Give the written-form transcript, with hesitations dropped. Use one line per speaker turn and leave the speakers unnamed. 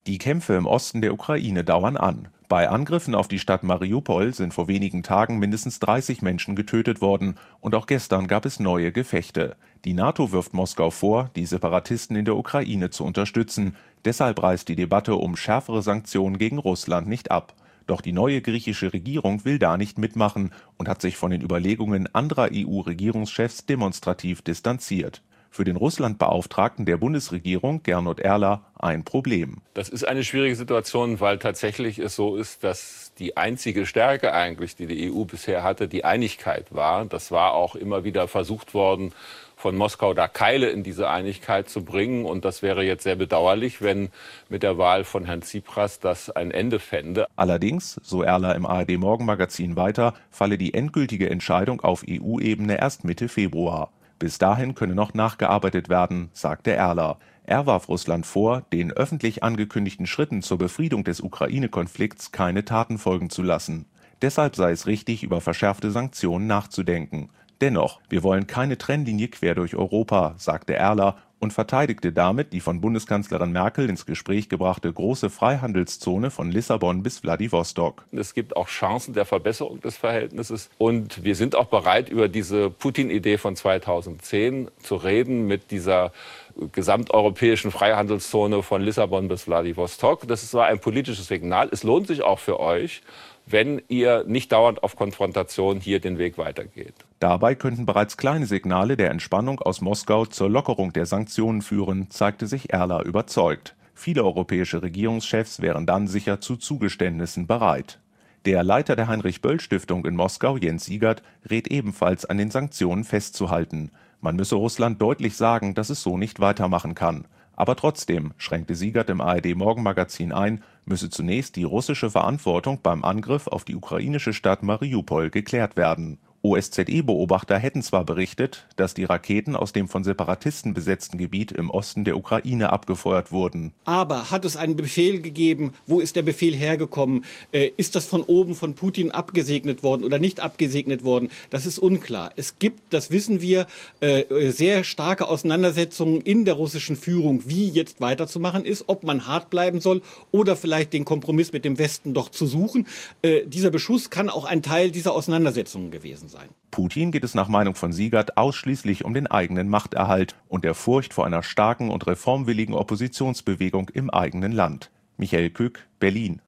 Die Kämpfe im Osten der Ukraine dauern an. Bei Angriffen auf die Stadt Mariupol sind vor wenigen Tagen mindestens 30 Menschen getötet worden und auch gestern gab es neue Gefechte. Die NATO wirft Moskau vor, die Separatisten in der Ukraine zu unterstützen. Deshalb reißt die Debatte um schärfere Sanktionen gegen Russland nicht ab. Doch die neue griechische Regierung will da nicht mitmachen und hat sich von den Überlegungen anderer EU-Regierungschefs demonstrativ distanziert. Für den Russlandbeauftragten der Bundesregierung, Gernot Erler, ein Problem.
Das ist eine schwierige Situation, weil tatsächlich es so ist, dass die einzige Stärke eigentlich, die die EU bisher hatte, die Einigkeit war. Das war auch immer wieder versucht worden, von Moskau da Keile in diese Einigkeit zu bringen. Und das wäre jetzt sehr bedauerlich, wenn mit der Wahl von Herrn Tsipras das ein Ende fände.
Allerdings, so Erler im ARD-Morgenmagazin weiter, falle die endgültige Entscheidung auf EU-Ebene erst Mitte Februar. Bis dahin könne noch nachgearbeitet werden, sagte Erler. Er warf Russland vor, den öffentlich angekündigten Schritten zur Befriedung des Ukraine-Konflikts keine Taten folgen zu lassen. Deshalb sei es richtig, über verschärfte Sanktionen nachzudenken. Dennoch, wir wollen keine Trennlinie quer durch Europa, sagte Erler und verteidigte damit die von Bundeskanzlerin Merkel ins Gespräch gebrachte große Freihandelszone von Lissabon bis Wladiwostok.
Es gibt auch Chancen der Verbesserung des Verhältnisses. Und wir sind auch bereit, über diese Putin-Idee von 2010 zu reden, mit dieser gesamteuropäischen Freihandelszone von Lissabon bis Wladiwostok. Das war ein politisches Signal. Es lohnt sich auch für euch, wenn ihr nicht dauernd auf Konfrontation hier den Weg weitergeht.
Dabei könnten bereits kleine Signale der Entspannung aus Moskau zur Lockerung der Sanktionen führen, zeigte sich Erler überzeugt. Viele europäische Regierungschefs wären dann sicher zu Zugeständnissen bereit. Der Leiter der Heinrich-Böll-Stiftung in Moskau, Jens Siegert, rät ebenfalls an den Sanktionen festzuhalten. Man müsse Russland deutlich sagen, dass es so nicht weitermachen kann. Aber trotzdem, schränkte Siegert im ARD-Morgenmagazin ein, müsse zunächst die russische Verantwortung beim Angriff auf die ukrainische Stadt Mariupol geklärt werden. OSZE-Beobachter hätten zwar berichtet, dass die Raketen aus dem von Separatisten besetzten Gebiet im Osten der Ukraine abgefeuert wurden.
Aber hat es einen Befehl gegeben? Wo ist der Befehl hergekommen? Ist das von oben von Putin abgesegnet worden oder nicht abgesegnet worden? Das ist unklar. Es gibt, das wissen wir, sehr starke Auseinandersetzungen in der russischen Führung, wie jetzt weiterzumachen ist, ob man hart bleiben soll oder vielleicht den Kompromiss mit dem Westen doch zu suchen. Dieser Beschuss kann auch ein Teil dieser Auseinandersetzungen gewesen sein.
Putin geht es nach Meinung von Siegert ausschließlich um den eigenen Machterhalt und der Furcht vor einer starken und reformwilligen Oppositionsbewegung im eigenen Land. Michael Kück, Berlin.